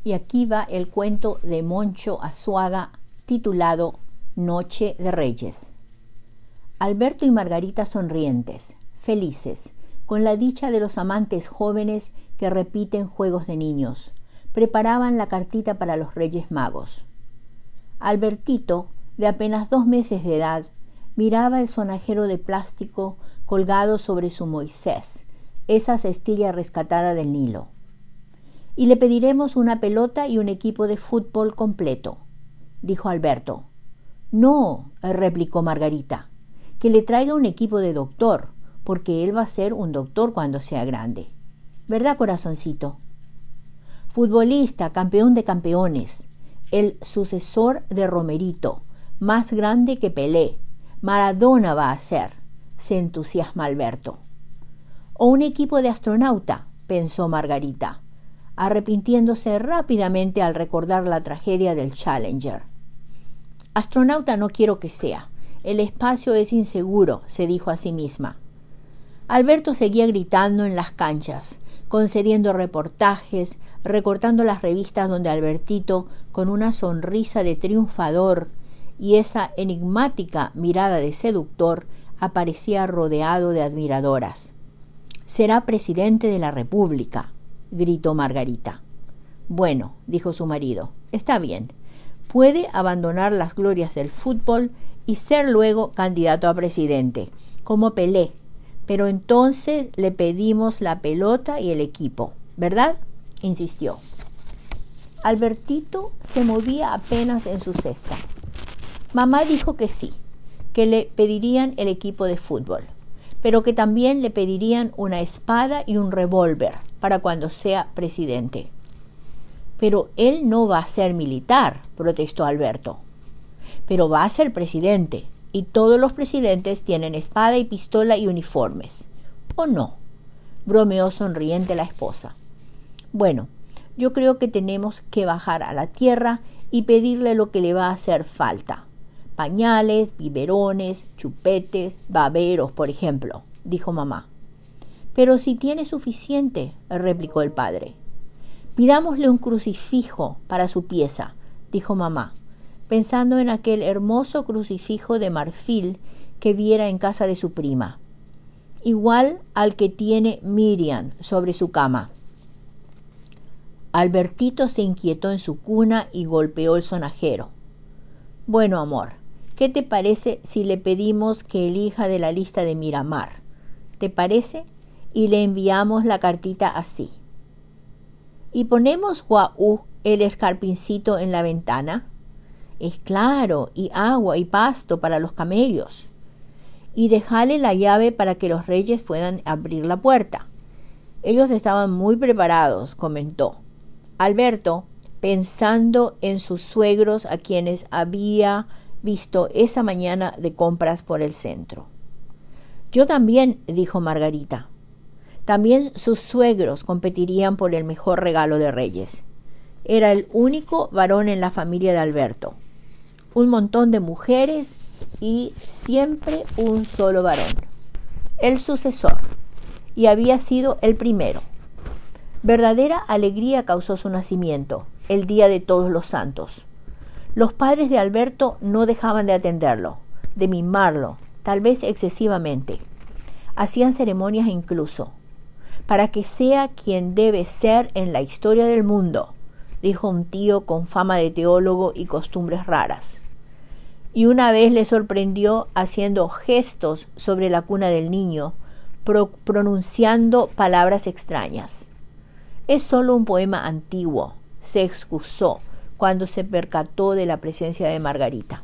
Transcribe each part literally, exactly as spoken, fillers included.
Y aquí va el cuento de Moncho Azuaga titulado Noche de Reyes. Alberto y Margarita sonrientes, felices, con la dicha de los amantes jóvenes que repiten juegos de niños, preparaban la cartita para los Reyes Magos. Albertito, de apenas dos meses de edad, miraba el sonajero de plástico colgado sobre su Moisés, esa cestilla rescatada del Nilo. Y le pediremos una pelota y un equipo de fútbol completo, dijo Alberto. No, replicó Margarita, que le traiga un equipo de doctor, porque él va a ser un doctor cuando sea grande. ¿Verdad, corazoncito? Futbolista, campeón de campeones, el sucesor de Romerito, más grande que Pelé, Maradona va a ser, se entusiasma Alberto. O un equipo de astronauta, pensó Margarita, arrepintiéndose rápidamente al recordar la tragedia del Challenger. Astronauta no quiero que sea, el espacio es inseguro, se dijo a sí misma. Alberto seguía gritando en las canchas, concediendo reportajes, recortando las revistas donde Albertito, con una sonrisa de triunfador y esa enigmática mirada de seductor, aparecía rodeado de admiradoras. «Será presidente de la República», gritó Margarita. «Bueno», dijo su marido, «está bien. Puede abandonar las glorias del fútbol y ser luego candidato a presidente, como Pelé. Pero entonces le pedimos la pelota y el equipo, ¿verdad?», insistió. Albertito se movía apenas en su cesta. Mamá dijo que sí, que le pedirían el equipo de fútbol, pero que también le pedirían una espada y un revólver para cuando sea presidente. «Pero él no va a ser militar», protestó Alberto. «Pero va a ser presidente, y todos los presidentes tienen espada y pistola y uniformes. ¿O no?», bromeó sonriente la esposa. «Bueno, yo creo que tenemos que bajar a la tierra y pedirle lo que le va a hacer falta. Pañales, biberones, chupetes, baberos, por ejemplo», dijo mamá. «Pero si tiene suficiente», replicó el padre. «Pidámosle un crucifijo para su pieza», dijo mamá, pensando en aquel hermoso crucifijo de marfil que viera en casa de su prima, igual al que tiene Miriam sobre su cama. Albertito se inquietó en su cuna y golpeó el sonajero. «Bueno, amor, ¿qué te parece si le pedimos que elija de la lista de Miramar? ¿Te parece? Y le enviamos la cartita así. ¿Y ponemos guau el escarpincito en la ventana? Es claro, y agua y pasto para los camellos. Y dejale la llave para que los reyes puedan abrir la puerta». Ellos estaban muy preparados, comentó Alberto, pensando en sus suegros a quienes había visto esa mañana de compras por el centro. «Yo también», dijo Margarita. También sus suegros competirían por el mejor regalo de Reyes. Era el único varón en la familia de Alberto. Un montón de mujeres y siempre un solo varón. El sucesor. Y había sido el primero. Verdadera alegría causó su nacimiento, el día de Todos los Santos. Los padres de Alberto no dejaban de atenderlo, de mimarlo, tal vez excesivamente. Hacían ceremonias incluso. «Para que sea quien debe ser en la historia del mundo», dijo un tío con fama de teólogo y costumbres raras. Y una vez le sorprendió haciendo gestos sobre la cuna del niño, pro- pronunciando palabras extrañas. «Es solo un poema antiguo», se excusó cuando se percató de la presencia de Margarita.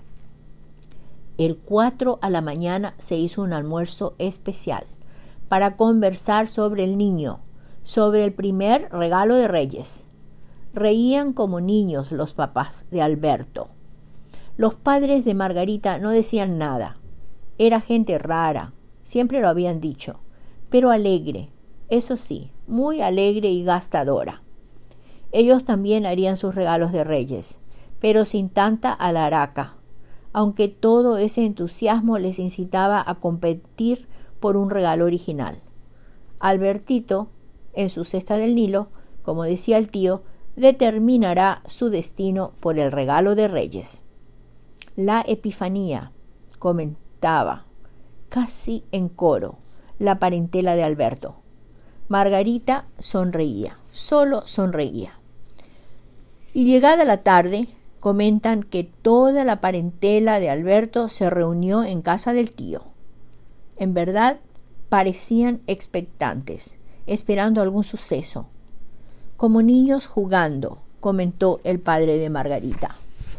El cuatro a la mañana se hizo un almuerzo especial para conversar sobre el niño, sobre el primer regalo de Reyes. Reían como niños los papás de Alberto. Los padres de Margarita no decían nada. Era gente rara, siempre lo habían dicho, pero alegre, eso sí, muy alegre y gastadora. Ellos también harían sus regalos de Reyes, pero sin tanta alaraca, aunque todo ese entusiasmo les incitaba a competir por un regalo original. Albertito, en su cesta del Nilo, como decía el tío, determinará su destino por el regalo de Reyes. La Epifanía, comentaba, casi en coro, la parentela de Alberto. Margarita sonreía, solo sonreía. Y llegada la tarde, comentan que toda la parentela de Alberto se reunió en casa del tío. En verdad, parecían expectantes, esperando algún suceso. Como niños jugando, comentó el padre de Margarita.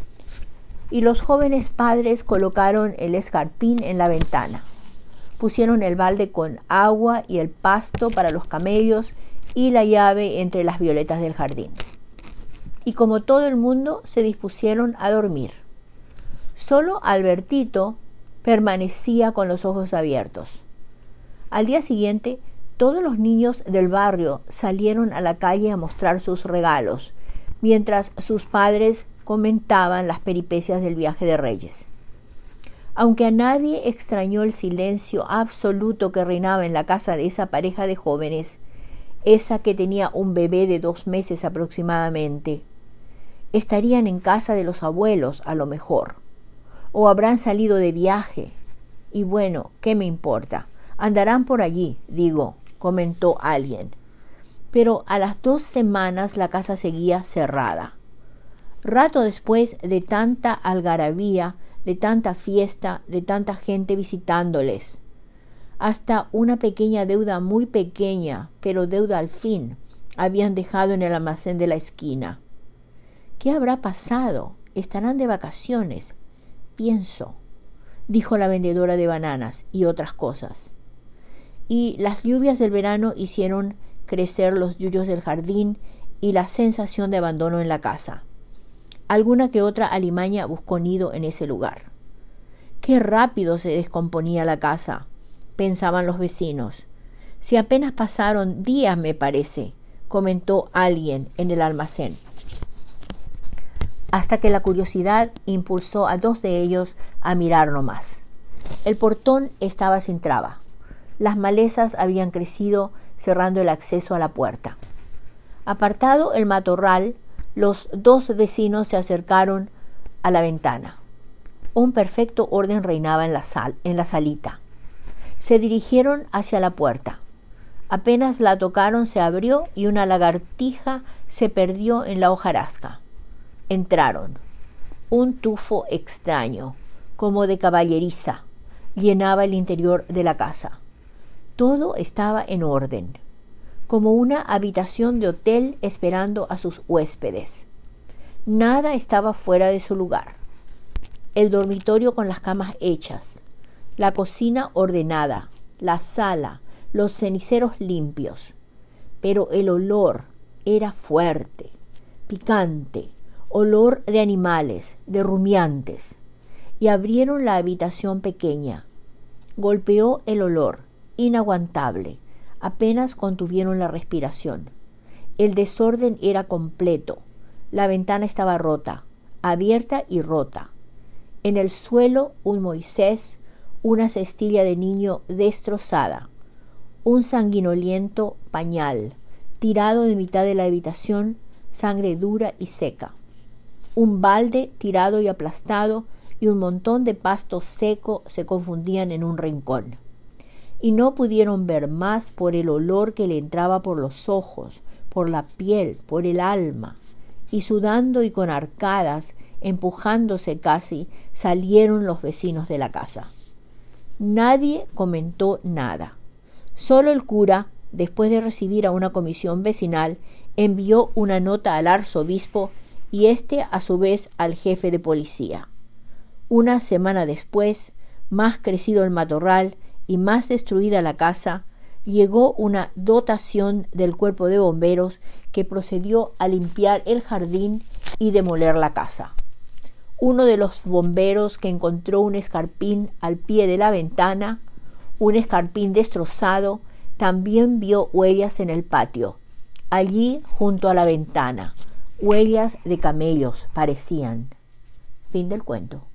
Y los jóvenes padres colocaron el escarpín en la ventana. Pusieron el balde con agua y el pasto para los camellos y la llave entre las violetas del jardín. Y como todo el mundo, se dispusieron a dormir. Solo Albertito permanecía con los ojos abiertos. Al día siguiente, todos los niños del barrio salieron a la calle a mostrar sus regalos, mientras sus padres comentaban las peripecias del viaje de Reyes. Aunque a nadie extrañó el silencio absoluto que reinaba en la casa de esa pareja de jóvenes, esa que tenía un bebé de dos meses aproximadamente. Estarían en casa de los abuelos, a lo mejor, o habrán salido de viaje. Y bueno, ¿qué me importa? Andarán por allí, digo, comentó alguien. Pero a las dos semanas la casa seguía cerrada. Rato después de tanta algarabía, de tanta fiesta, de tanta gente visitándoles. Hasta una pequeña deuda muy pequeña, pero deuda al fin, habían dejado en el almacén de la esquina. ¿Qué habrá pasado? Estarán de vacaciones, pienso, dijo la vendedora de bananas y otras cosas. Y las lluvias del verano hicieron crecer los yuyos del jardín y la sensación de abandono en la casa. Alguna que otra alimaña buscó nido en ese lugar. Qué rápido se descomponía la casa, pensaban los vecinos. Si apenas pasaron días, me parece, comentó alguien en el almacén. Hasta que la curiosidad impulsó a dos de ellos a mirar nomás. El portón estaba sin traba. Las malezas habían crecido, cerrando el acceso a la puerta. Apartado el matorral, los dos vecinos se acercaron a la ventana. Un perfecto orden reinaba en la sal, en la salita. Se dirigieron hacia la puerta. Apenas la tocaron, se abrió y una lagartija se perdió en la hojarasca. Entraron. Un tufo extraño, como de caballeriza, llenaba el interior de la casa. Todo estaba en orden, como una habitación de hotel esperando a sus huéspedes. Nada estaba fuera de su lugar. El dormitorio con las camas hechas, la cocina ordenada, la sala, los ceniceros limpios. Pero el olor era fuerte, picante, olor de animales, de rumiantes. Y abrieron la habitación pequeña. Golpeó el olor, inaguantable. Apenas contuvieron la respiración. El desorden era completo. La ventana estaba rota, abierta y rota. En el suelo un Moisés, una cestilla de niño destrozada, un sanguinoliento pañal, tirado de mitad de la habitación, sangre dura y seca. Un balde tirado y aplastado y un montón de pasto seco se confundían en un rincón. Y no pudieron ver más por el olor que le entraba por los ojos, por la piel, por el alma. Y sudando y con arcadas, empujándose casi, salieron los vecinos de la casa. Nadie comentó nada. Solo el cura, después de recibir a una comisión vecinal, envió una nota al arzobispo y éste a su vez al jefe de policía. Una semana después, más crecido el matorral y más destruida la casa, llegó una dotación del cuerpo de bomberos que procedió a limpiar el jardín y demoler la casa. Uno de los bomberos que encontró un escarpín al pie de la ventana, un escarpín destrozado, también vio huellas en el patio, allí junto a la ventana. Huellas de camellos parecían. Fin del cuento.